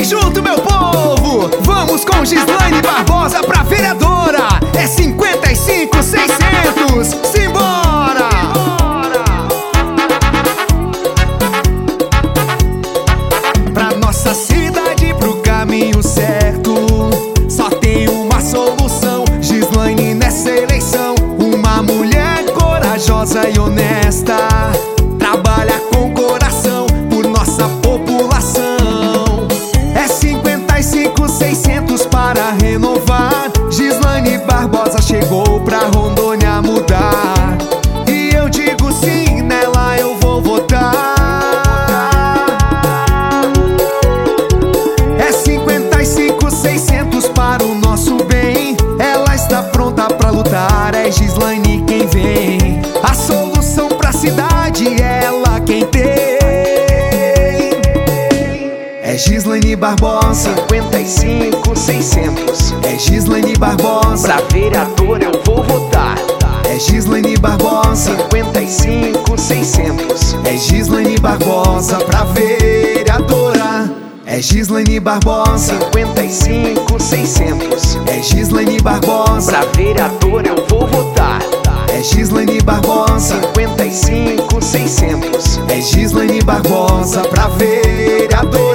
Vem junto, meu povo! Vamos com Gislaine Barbosa pra vereadora! É 55.600! Simbora! Pra nossa cidade, pro caminho certo, só tem uma solução: Gislaine nessa eleição. Uma mulher corajosa e honesta, trabalha com coração por nossa população. É 55.600 para renovar. Gislaine Barbosa chegou pra Rondônia mudar. E eu digo sim, nela eu vou votar. É 55.600 para o nosso bem. Ela está pronta pra lutar, é Gislaine quem vem. A solução pra cidade é ela quem tem. É Gislaine Barbosa, 55.600. é Gislaine Barbosa, Pra vereador eu vou votar. é Gislaine Barbosa, 55.600. é Gislaine Barbosa pra vereadora. É Gislaine Barbosa, 55.600. é Gislaine Barbosa, Pra vereador eu vou votar. é Gislaine Barbosa, 55.600. é Gislaine Barbosa pra vereadora.